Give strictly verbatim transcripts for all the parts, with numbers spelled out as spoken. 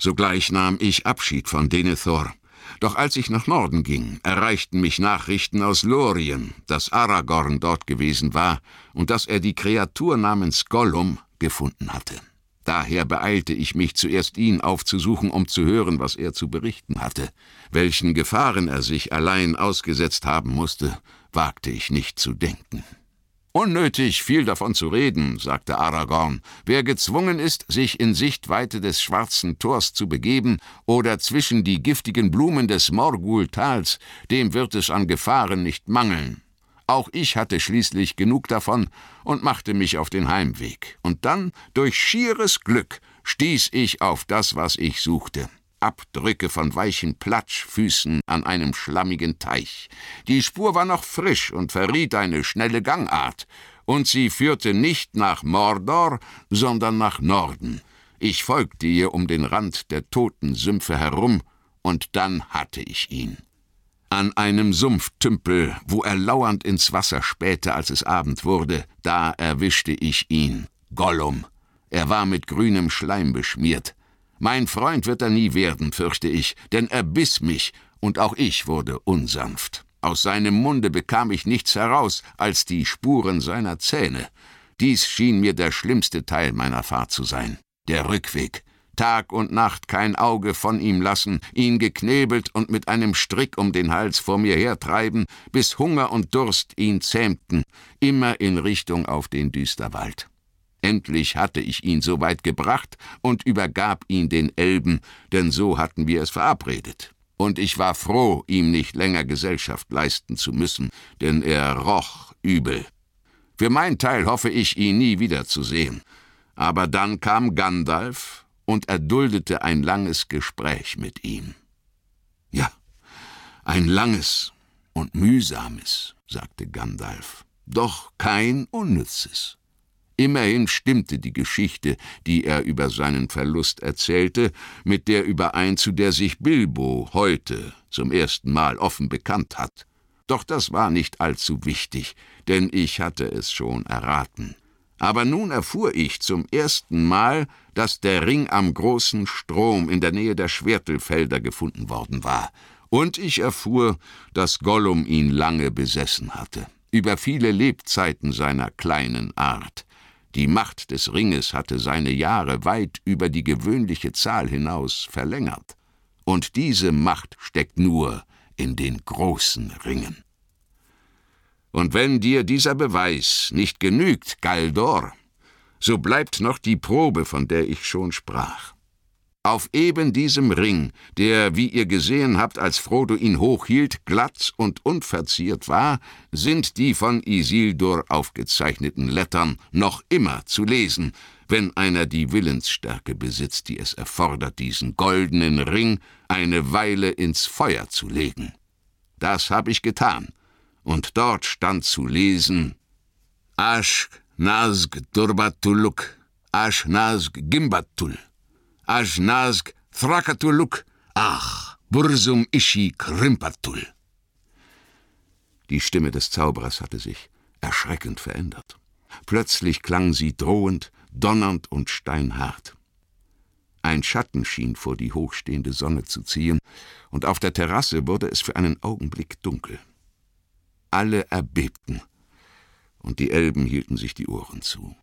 Sogleich nahm ich Abschied von Denethor. Doch als ich nach Norden ging, erreichten mich Nachrichten aus Lorien, dass Aragorn dort gewesen war und dass er die Kreatur namens Gollum gefunden hatte. Daher beeilte ich mich, zuerst ihn aufzusuchen, um zu hören, was er zu berichten hatte. Welchen Gefahren er sich allein ausgesetzt haben musste, wagte ich nicht zu denken. »Unnötig, viel davon zu reden«, sagte Aragorn. »Wer gezwungen ist, sich in Sichtweite des Schwarzen Tors zu begeben oder zwischen die giftigen Blumen des Morgul-Tals, dem wird es an Gefahren nicht mangeln. Auch ich hatte schließlich genug davon und machte mich auf den Heimweg. Und dann, durch schieres Glück, stieß ich auf das, was ich suchte. Abdrücke von weichen Platschfüßen an einem schlammigen Teich. Die Spur war noch frisch und verriet eine schnelle Gangart, und sie führte nicht nach Mordor, sondern nach Norden. Ich folgte ihr um den Rand der toten Sümpfe herum, und dann hatte ich ihn. An einem Sumpftümpel, wo er lauernd ins Wasser spähte, als es Abend wurde, da erwischte ich ihn, Gollum. Er war mit grünem Schleim beschmiert. Mein Freund wird er nie werden, fürchte ich, denn er biss mich, und auch ich wurde unsanft. Aus seinem Munde bekam ich nichts heraus als die Spuren seiner Zähne. Dies schien mir der schlimmste Teil meiner Fahrt zu sein. Der Rückweg. Tag und Nacht kein Auge von ihm lassen, ihn geknebelt und mit einem Strick um den Hals vor mir hertreiben, bis Hunger und Durst ihn zähmten, immer in Richtung auf den Düsterwald. Endlich hatte ich ihn so weit gebracht und übergab ihn den Elben, denn so hatten wir es verabredet. Und ich war froh, ihm nicht länger Gesellschaft leisten zu müssen, denn er roch übel. Für mein Teil hoffe ich, ihn nie wiederzusehen. Aber dann kam Gandalf und erduldete ein langes Gespräch mit ihm. »Ja, ein langes und mühsames«, sagte Gandalf, »doch kein unnützes.« Immerhin stimmte die Geschichte, die er über seinen Verlust erzählte, mit der überein, zu der sich Bilbo heute zum ersten Mal offen bekannt hat. Doch das war nicht allzu wichtig, denn ich hatte es schon erraten. Aber nun erfuhr ich zum ersten Mal, dass der Ring am großen Strom in der Nähe der Schwertelfelder gefunden worden war. Und ich erfuhr, dass Gollum ihn lange besessen hatte, über viele Lebzeiten seiner kleinen Art. Die Macht des Ringes hatte seine Jahre weit über die gewöhnliche Zahl hinaus verlängert. Und diese Macht steckt nur in den großen Ringen. Und wenn dir dieser Beweis nicht genügt, Galdor, so bleibt noch die Probe, von der ich schon sprach. Auf eben diesem Ring, der, wie ihr gesehen habt, als Frodo ihn hochhielt, glatt und unverziert war, sind die von Isildur aufgezeichneten Lettern noch immer zu lesen, wenn einer die Willensstärke besitzt, die es erfordert, diesen goldenen Ring eine Weile ins Feuer zu legen. Das habe ich getan, und dort stand zu lesen: Ashk Nazg Durbatuluk, Ash Nazg Gimbatul, Ash Nazg Thrakatuluk, Ach Bursum Ishi Krimpatul. Die Stimme des Zauberers hatte sich erschreckend verändert. Plötzlich klang sie drohend, donnernd und steinhart. Ein Schatten schien vor die hochstehende Sonne zu ziehen, und auf der Terrasse wurde es für einen Augenblick dunkel. Alle erbebten, und die Elben hielten sich die Ohren zu.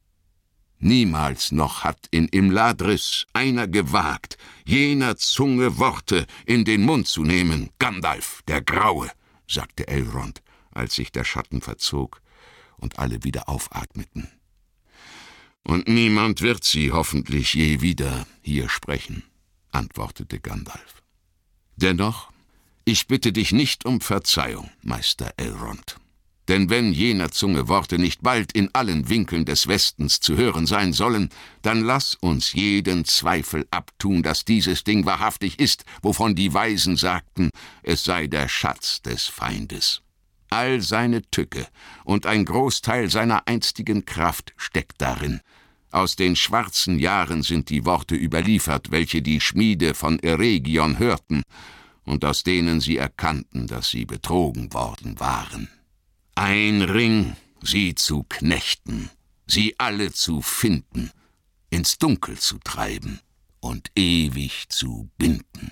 Niemals noch hat in Imladris einer gewagt, jener Zunge Worte in den Mund zu nehmen. Gandalf, der Graue, sagte Elrond, als sich der Schatten verzog und alle wieder aufatmeten. Und niemand wird sie hoffentlich je wieder hier sprechen, antwortete Gandalf. Dennoch, ich bitte dich nicht um Verzeihung, Meister Elrond. Denn wenn jener Zunge Worte nicht bald in allen Winkeln des Westens zu hören sein sollen, dann lass uns jeden Zweifel abtun, dass dieses Ding wahrhaftig ist, wovon die Weisen sagten, es sei der Schatz des Feindes. All seine Tücke und ein Großteil seiner einstigen Kraft steckt darin. Aus den schwarzen Jahren sind die Worte überliefert, welche die Schmiede von Eregion hörten und aus denen sie erkannten, dass sie betrogen worden waren. Ein Ring, sie zu knechten, sie alle zu finden, ins Dunkel zu treiben und ewig zu binden.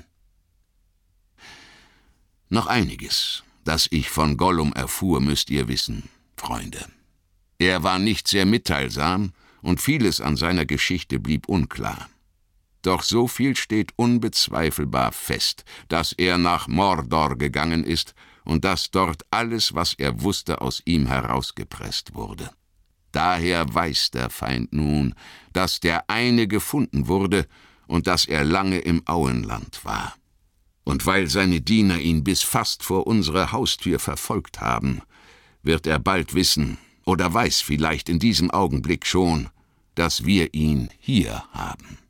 Noch einiges, das ich von Gollum erfuhr, müsst ihr wissen, Freunde. Er war nicht sehr mitteilsam, und vieles an seiner Geschichte blieb unklar. Doch so viel steht unbezweifelbar fest, dass er nach Mordor gegangen ist und dass dort alles, was er wusste, aus ihm herausgepresst wurde. Daher weiß der Feind nun, dass der eine gefunden wurde und dass er lange im Auenland war. Und weil seine Diener ihn bis fast vor unsere Haustür verfolgt haben, wird er bald wissen, oder weiß vielleicht in diesem Augenblick schon, dass wir ihn hier haben.